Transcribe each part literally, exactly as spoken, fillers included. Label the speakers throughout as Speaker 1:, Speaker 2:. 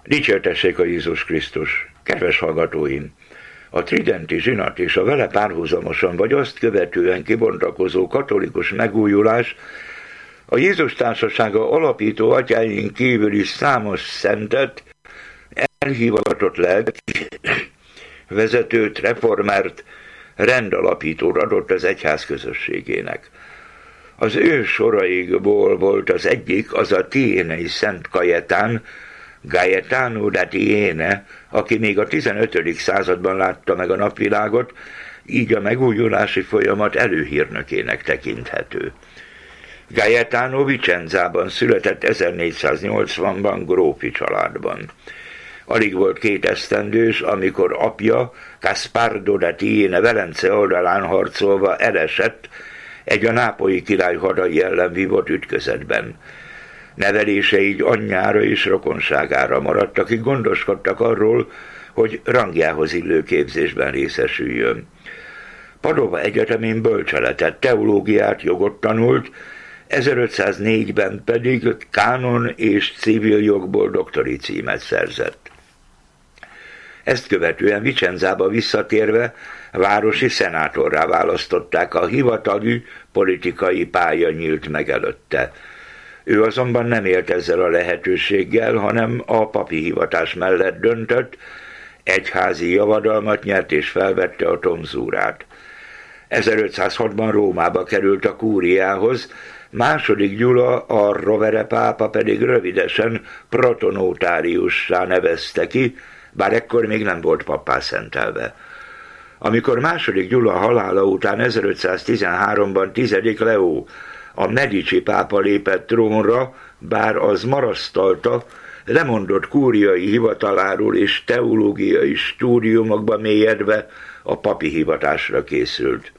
Speaker 1: Dicsértessék a Jézus Krisztus! Kedves hallgatóim! A tridenti zsinat és a vele párhuzamosan vagy azt követően kibontakozó katolikus megújulás a Jézus Társasága alapító atyáink kívül is számos szentet, elhivatott lelki vezetőt, reformert, rendalapítót adott az egyház közösségének. Az ő soraikból volt az egyik, az a tiénei Szent Kajetán, Gaetano da Tiene, aki még a tizenötödik században látta meg a napvilágot, így a megújulási folyamat előhírnökének tekinthető. Gaetano Vicenzában született ezernégyszáznyolcvanban grófi családban. Alig volt két esztendős, amikor apja, Gaspardo da Tiene Velence oldalán harcolva elesett egy a nápolyi király hadai ellen vívott ütközetben. Nevelése így anyjára és rokonságára maradt, akik gondoskodtak arról, hogy rangjához illő képzésben részesüljön. Padova Egyetemén bölcseletet, teológiát, jogot tanult, ezerötszáznégyben pedig kánon és civil jogból doktori címet szerzett. Ezt követően Vicenzába visszatérve városi szenátorrá választották, a hivatali politikai pálya nyílt meg előtte. Ő azonban nem élt ezzel a lehetőséggel, hanem a papi hivatás mellett döntött, egyházi javadalmat nyert és felvette a tonzúrát. ezerötszázhatban Rómába került a kúriához, második Gyula, a Rovere pápa pedig rövidesen protonotáriussá nevezte ki, bár ekkor még nem volt pappá szentelve. Amikor második Gyula halála után ezerötszáztizenháromban tizedik Leó, a Medici pápa lépett trónra, bár az marasztalta, lemondott kúriai hivataláról és teológiai stúdiumokba mélyedve a papi hivatásra készült.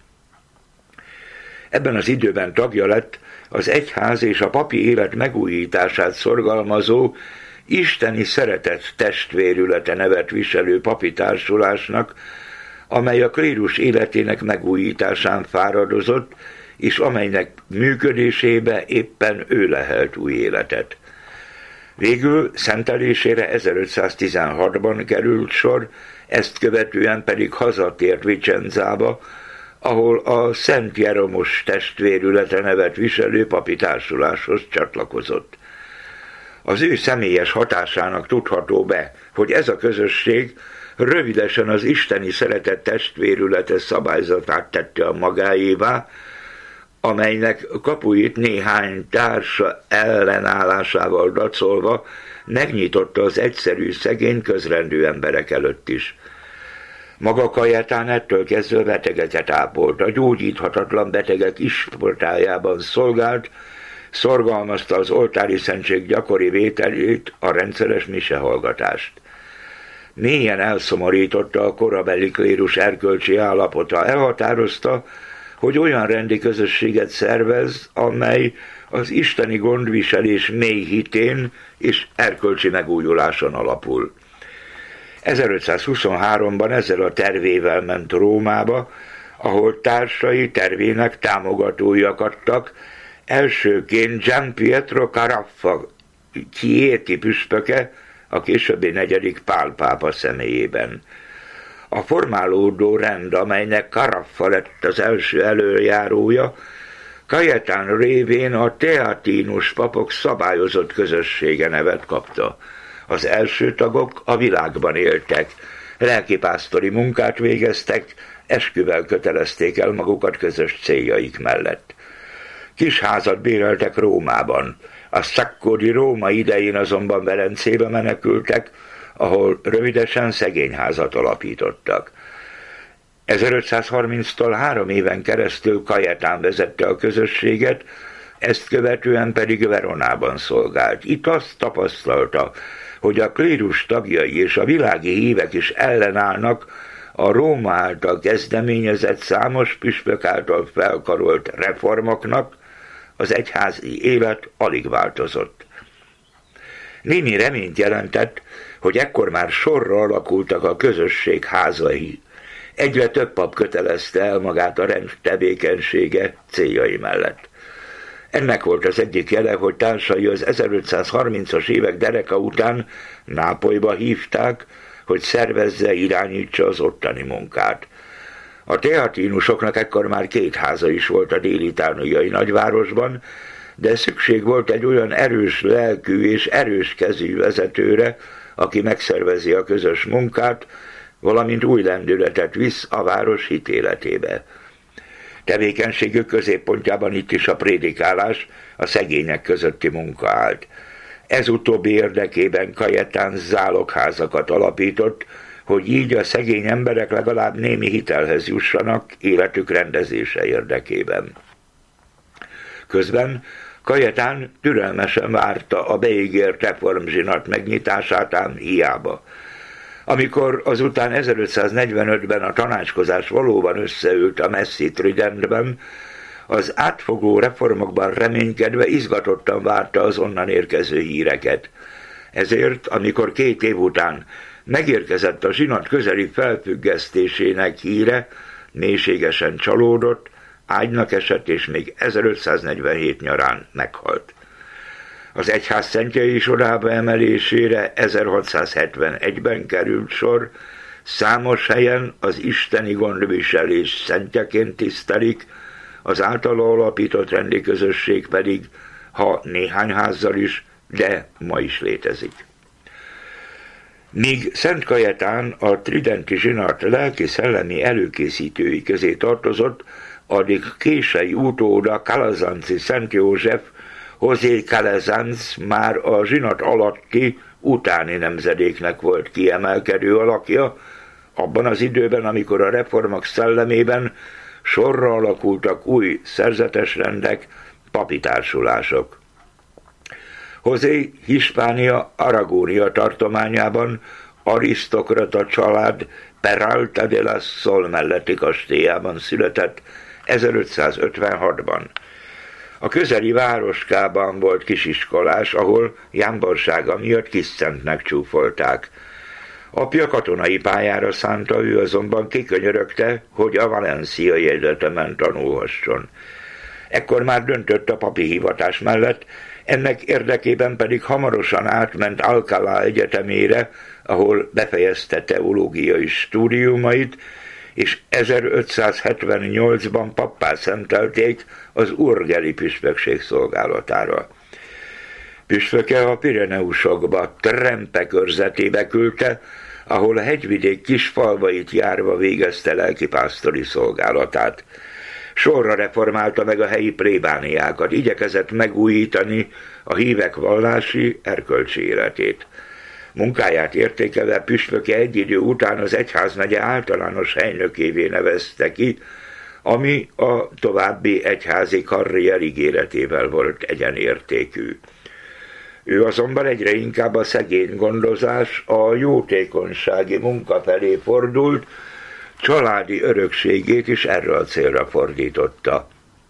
Speaker 1: Ebben az időben tagja lett az egyház és a papi élet megújítását szorgalmazó, isteni szeretet testvérülete nevet viselő papi társulásnak, amely a klérus életének megújításán fáradozott, és amelynek működésébe éppen ő lehelt új életet. Végül szentelésére ezerötszáztizenhatban került sor, ezt követően pedig hazatért Vicenzába, ahol a Szent Jeromos testvérülete nevet viselő papi társuláshoz csatlakozott. Az ő személyes hatásának tudható be, hogy ez a közösség rövidesen az isteni szeretet testvérülete szabályzatát tette a magáévá, amelynek kapuit néhány társa ellenállásával dacolva megnyitotta az egyszerű, szegény, közrendű emberek előtt is. Maga Kajetán ettől kezdve betegeket ápolt, a gyógyíthatatlan betegek isportájában szolgált, szorgalmazta az oltári szentség gyakori vételét, a rendszeres misehallgatást. Mélyen elszomorította a korabeli klérus erkölcsi állapota, elhatározta, hogy olyan rendi közösséget szervez, amely az isteni gondviselés mély hitén és erkölcsi megújuláson alapul. ezerötszázhuszonháromban ezzel a tervével ment Rómába, ahol társai tervének támogatói akadtak, elsőként Gian Pietro Caraffa Chieti püspöke, a későbbi negyedik Pál pápa személyében. A formálódó rend, amelynek Caraffa lett az első előjárója, Kajetán révén a teatínus papok szabályozott közössége nevet kapta. Az első tagok a világban éltek, lelkipásztori munkát végeztek, esküvel kötelezték el magukat közös céljaik mellett. Kis házat béreltek Rómában, a Sacco di Roma idején azonban Velencébe menekültek, ahol rövidesen szegényházat alapítottak. ezerötszázharminctól három éven keresztül Kajetán vezette a közösséget, ezt követően pedig Veronában szolgált. Itt azt tapasztalta, hogy a klérus tagjai és a világi hívek is ellenállnak a Róma által kezdeményezett számos püspök által felkarolt reformoknak, az egyházi élet alig változott. Némi reményt jelentett, hogy ekkor már sorra alakultak a közösség házai. Egyre több pap kötelezte el magát a rend tevékenysége céljai mellett. Ennek volt az egyik jele, hogy társai az ezerötszázharmincas évek dereka után Nápolyba hívták, hogy szervezze, irányítsa az ottani munkát. A teatinusoknak ekkor már két háza is volt a dél-itáliai nagyvárosban, de szükség volt egy olyan erős lelkű és erős kezű vezetőre, aki megszervezi a közös munkát, valamint új lendületet visz a város hitéletébe. Tevékenységük középpontjában itt is a prédikálás, a szegények közötti munka állt. Ez utóbbi érdekében Cajetán zálogházakat alapított, hogy így a szegény emberek legalább némi hitelhez jussanak életük rendezése érdekében. Közben Cajetán türelmesen várta a beígért reformzsinat megnyitását, ám hiába. Amikor azután ezerötszáznegyvenötben a tanácskozás valóban összeült a Messzi Tridentben, az átfogó reformokban reménykedve izgatottan várta az onnan érkező híreket. Ezért, amikor két év után megérkezett a zsinat közeli felfüggesztésének híre, mélységesen csalódott, ágynak esett, és még ezerötszáznegyvenhét nyarán meghalt. Az egyház szentjei sorába emelésére ezerhatszázhetvenegyben került sor, számos helyen az isteni gondviselés szentjeként tisztelik, az általa alapított rendi közösség pedig, ha néhány házzal is, de ma is létezik. Míg Szent Cajetán a tridenti zsinat lelki-szellemi előkészítői közé tartozott, addig kései utóda Calazanci Szent József, José Calazans már a zsinat alatti, utáni nemzedéknek volt kiemelkedő alakja, abban az időben, amikor a reformok szellemében sorra alakultak új szerzetes rendek, papi társulások. José Hispánia Aragónia tartományában arisztokrata család Peralta de la Sol melletti kastélyában született ezerötszázötvenhatban. A közeli városkában volt kisiskolás, ahol jámborsága miatt kiszentnek csúfolták. Apja katonai pályára szánta, ő azonban kikönyörögte, hogy a valenciai egyetemen tanulhasson. Ekkor már döntött a papi hivatás mellett, ennek érdekében pedig hamarosan átment Alcalá egyetemére, ahol befejezte teológiai stúdiumait, és ezerötszázhetvennyolcban pappá szentelték az urgeli püspökség szolgálatára. Püspöke a Pireneusokba, Trempe körzetébe küldte, ahol a hegyvidék kis falvait járva végezte lelkipásztori szolgálatát. Sorra reformálta meg a helyi plébániákat, igyekezett megújítani a hívek vallási, erkölcsi életét. Munkáját értékelve püspöke egy idő után az egyházmegye általános helynökévé nevezte ki, ami a további egyházi karrier ígéretével volt egyenértékű. Ő azonban egyre inkább a szegény gondozás, a jótékonysági munka felé fordult, családi örökségét is erre a célra fordította.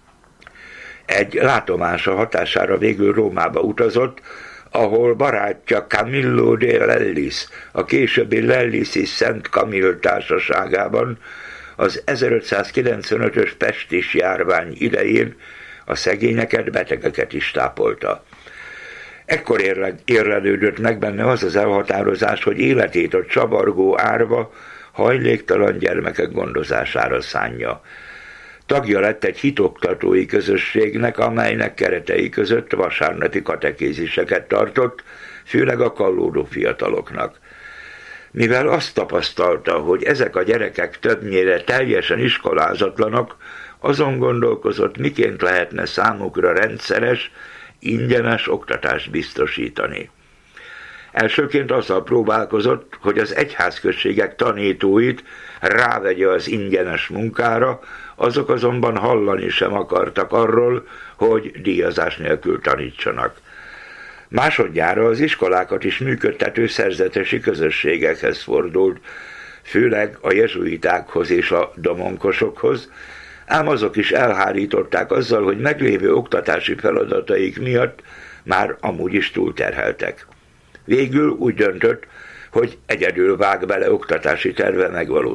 Speaker 1: Egy látomása hatására végül Rómába utazott, ahol barátja Camillo de Lellis, a későbbi Lellisi Szent Kamil társaságában az ezerötszázkilencvenötös pestis járvány idején a szegényeket, betegeket is tápolta. Ekkor érlelődött meg benne az az elhatározás, hogy életét a csavargó árva, hajléktalan gyermekek gondozására szánja. Tagja lett egy hitoktatói közösségnek, amelynek keretei között vasárnapi katekéziseket tartott, főleg a kallódó fiataloknak. Mivel azt tapasztalta, hogy ezek a gyerekek többnyire teljesen iskolázatlanok, azon gondolkozott, miként lehetne számukra rendszeres, ingyenes oktatást biztosítani. Elsőként azzal próbálkozott, hogy az egyházközségek tanítóit rávegye az ingyenes munkára, azok azonban hallani sem akartak arról, hogy díjazás nélkül tanítsanak. Másodjára az iskolákat is működtető szerzetesi közösségekhez fordult, főleg a jezsuitákhoz és a domonkosokhoz, ám azok is elhárították azzal, hogy meglévő oktatási feladataik miatt már amúgy is túlterheltek. Végül úgy döntött, hogy egyedül vág bele oktatási terve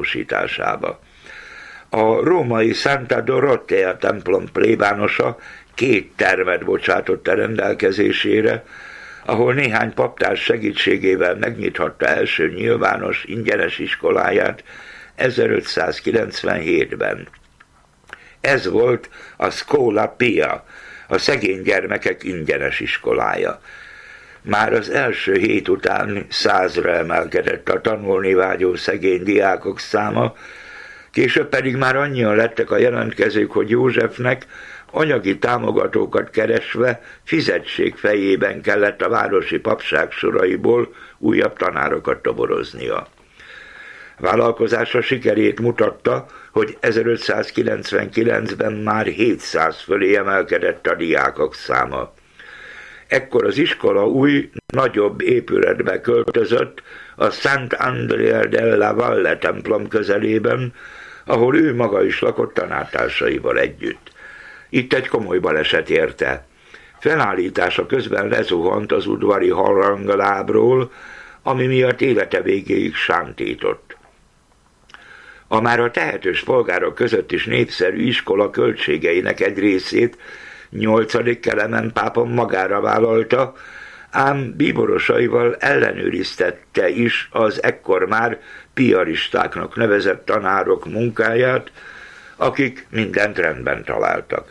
Speaker 1: megvalósításába. A római Santa Dorothea templom plébánosa két termet bocsátott a rendelkezésére, ahol néhány paptárs segítségével megnyithatta első nyilvános ingyenes iskoláját ezerötszázkilencvenhétben. Ez volt a Scola Pia, a szegény gyermekek ingyenes iskolája. Már az első hét után százra emelkedett a tanulni vágyó szegény diákok száma, később pedig már annyian lettek a jelentkezők, hogy Józsefnek anyagi támogatókat keresve fizetség fejében kellett a városi papság soraiból újabb tanárokat toboroznia. Vállalkozása sikerét mutatta, hogy ezerötszázkilencvenkilencben már hétszáz fölé emelkedett a diákok száma. Ekkor az iskola új, nagyobb épületbe költözött a Sant'Andrea della Valle templom közelében, ahol ő maga is lakott tanártársaival együtt. Itt egy komoly baleset érte. Felállítása közben lezuhant az udvari haranglábról, ami miatt élete végéig sántított. A már a tehetős polgárok között is népszerű iskola költségeinek egy részét nyolcadik Kelemen pápa magára vállalta, ám bíborosaival ellenőriztette is az ekkor már piaristáknak nevezett tanárok munkáját, akik mindent rendben találtak.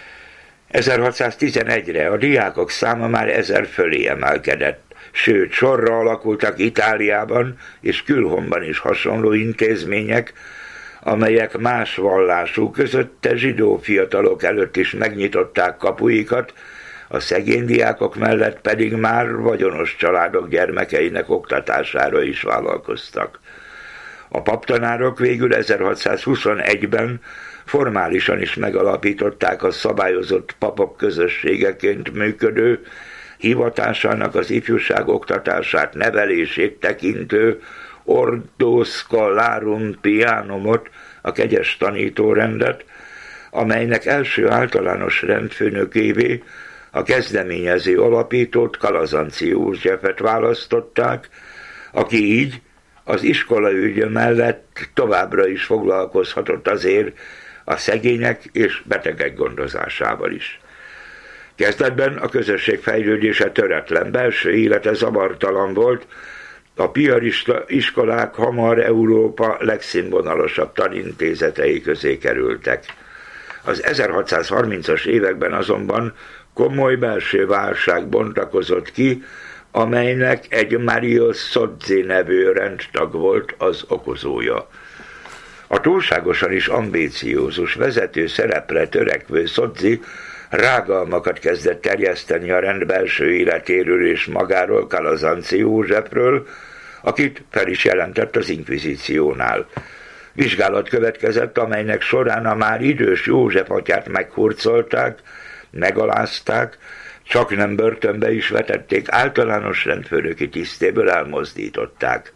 Speaker 1: ezerhatszáztizenegyre a diákok száma már ezer fölé emelkedett, sőt sorra alakultak Itáliában és külhonban is hasonló intézmények, amelyek más vallású közötte zsidó fiatalok előtt is megnyitották kapuikat, a szegény diákok mellett pedig már vagyonos családok gyermekeinek oktatására is vállalkoztak. A paptanárok végül ezerhatszázhuszonegyben formálisan is megalapították a szabályozott papok közösségeként működő, hivatásának az ifjúság oktatását, nevelését tekintő Ordo Scholarum Pianumot, a kegyes tanítórendet, amelynek első általános rendfőnökévé a kezdeményező alapítót, Calazanci Józsefet választották, aki így az iskolaügy mellett továbbra is foglalkozhatott azért a szegények és betegek gondozásával is. Kezdetben a közösség fejlődése töretlen, belső élete zavartalan volt, a piarista iskolák hamar Európa legszínvonalasabb tanintézetei közé kerültek. Az ezerhatszázharmincas években azonban komoly belső válság bontakozott ki, amelynek egy Mario Sozzi nevű rendtag volt az okozója. A túlságosan is ambíciózus vezető szerepre törekvő Sozzi rágalmakat kezdett terjeszteni a rend belső életéről és magáról, Calazanci Józsefről, akit fel is jelentett az inkvizíciónál. Vizsgálat következett, amelynek során a már idős József atyát meghurcolták, megalázták, csak nem börtönbe is vetették, általános rendfőnöki tisztéből elmozdították.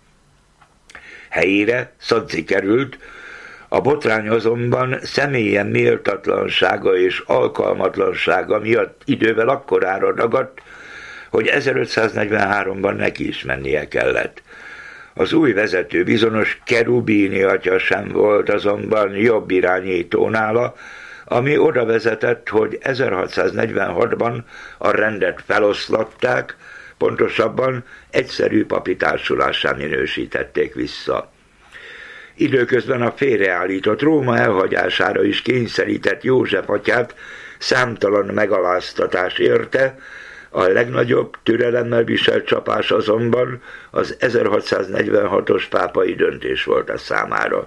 Speaker 1: Helyére Sozzi került, a botrány azonban személyen méltatlansága és alkalmatlansága miatt idővel akkorára ragadt, hogy ezerötszáznegyvenháromban neki is mennie kellett. Az új vezető bizonyos Cherubini atya sem volt azonban jobb irányító nála, ami oda vezetett, hogy ezerhatszáznegyvenhatban a rendet feloszlatták, pontosabban egyszerű papi társulássá minősítették vissza. Időközben a félreállított Róma elhagyására is kényszerített József atyát számtalan megaláztatás érte, a legnagyobb türelemmel viselt csapás azonban az ezerhatszáznegyvenhatos pápai döntés volt a számára.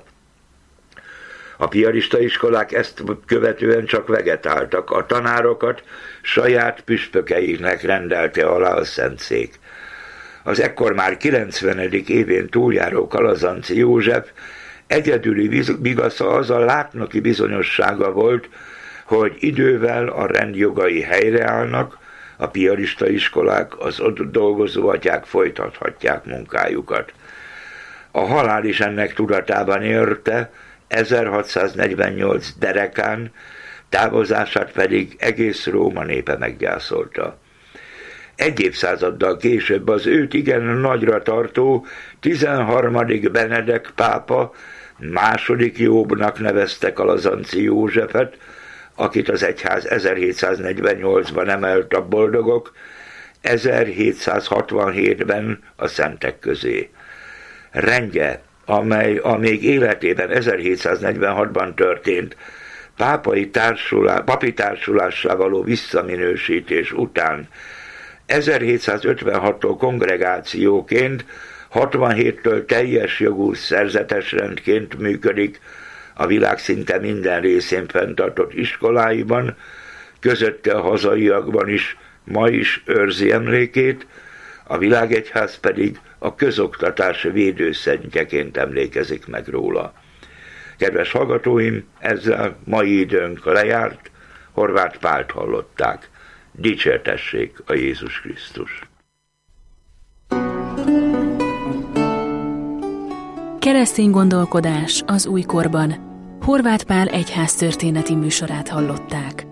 Speaker 1: A piarista iskolák ezt követően csak vegetáltak, a tanárokat saját püspökeinek rendelte alá a Szentszék. Az ekkor már kilencvenedik évén túljáró Calazanci József egyedüli vigasza az a látnoki bizonyossága volt, hogy idővel a rendjogai helyreállnak, a piarista iskolák, az ott dolgozó atyák folytathatják munkájukat. A halál is ennek tudatában érte, ezerhatszáznegyvennyolc derekán, távozását pedig egész Róma népe meggyászolta. Egy évszázaddal később az őt igen nagyra tartó tizenharmadik Benedek pápa második jobbnak nevezte Calazanci Józsefet, akit az egyház ezerhétszáznegyvennyolcban emelt a boldogok, ezerhétszázhatvanhétben a szentek közé. Rendje, amely a még életében ezerhétszáznegyvenhatban történt pápai társulá, papi társulássá való visszaminősítés után ezerhétszázötvenhattól kongregációként, hatvanhéttől teljes jogú szerzetes rendként működik a világ szinte minden részén fenntartott iskoláiban, közötte a hazaiakban is ma is őrzi emlékét, a világegyház pedig a közoktatás védőszentjeként emlékezik meg róla. Kedves hallgatóim, ezzel mai időnk lejárt, Horváth Pált hallották. Dicsértessék a Jézus Krisztus!
Speaker 2: Keresztény gondolkodás az újkorban. Horváth Pál egyháztörténeti műsorát hallották.